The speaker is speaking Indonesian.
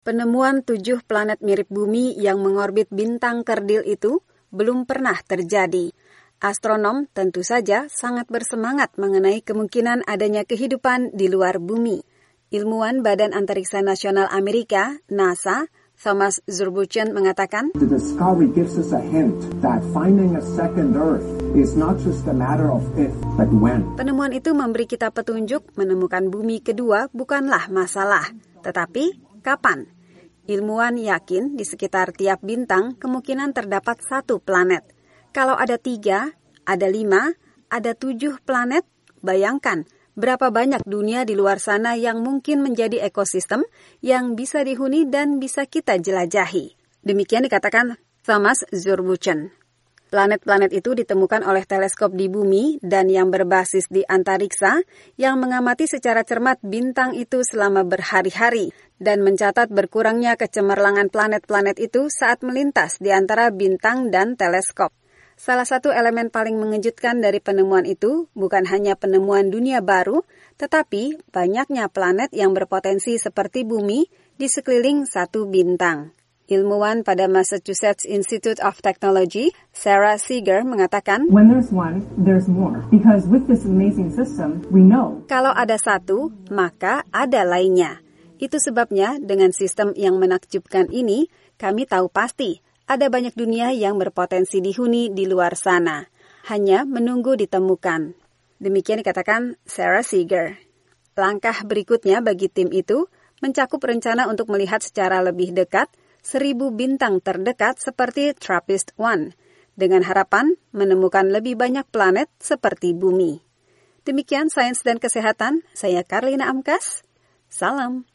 Penemuan 7 planet mirip bumi yang mengorbit bintang kerdil itu belum pernah terjadi. Astronom tentu saja sangat bersemangat mengenai kemungkinan adanya kehidupan di luar bumi. Ilmuwan Badan Antariksa Nasional Amerika, NASA, Thomas Zurbuchen mengatakan, The discovery gives us a hint that finding a second Earth is not just a matter of if, but when. Penemuan itu memberi kita petunjuk menemukan bumi kedua bukanlah masalah, tetapi kapan? Ilmuwan yakin di sekitar tiap bintang kemungkinan terdapat 1 planet. Kalau ada 3, ada 5, ada 7 planet, bayangkan berapa banyak dunia di luar sana yang mungkin menjadi ekosistem yang bisa dihuni dan bisa kita jelajahi. Demikian dikatakan Thomas Zurbuchen. Planet-planet itu ditemukan oleh teleskop di bumi dan yang berbasis di antariksa yang mengamati secara cermat bintang itu selama berhari-hari dan mencatat berkurangnya kecemerlangan planet-planet itu saat melintas di antara bintang dan teleskop. Salah satu elemen paling mengejutkan dari penemuan itu bukan hanya penemuan dunia baru, tetapi banyaknya planet yang berpotensi seperti bumi di sekeliling satu bintang. Ilmuwan pada Massachusetts Institute of Technology, Sarah Seeger, mengatakan, When there's one, there's more. Because with this amazing system, we know. Kalau ada 1, maka ada lainnya. Itu sebabnya dengan sistem yang menakjubkan ini, kami tahu pasti ada banyak dunia yang berpotensi dihuni di luar sana. Hanya menunggu ditemukan. Demikian dikatakan Sarah Seeger. Langkah berikutnya bagi tim itu mencakup rencana untuk melihat secara lebih dekat 1000 bintang terdekat seperti TRAPPIST-1, dengan harapan menemukan lebih banyak planet seperti bumi. Demikian Sains dan Kesehatan, saya Karlina Amkas. Salam.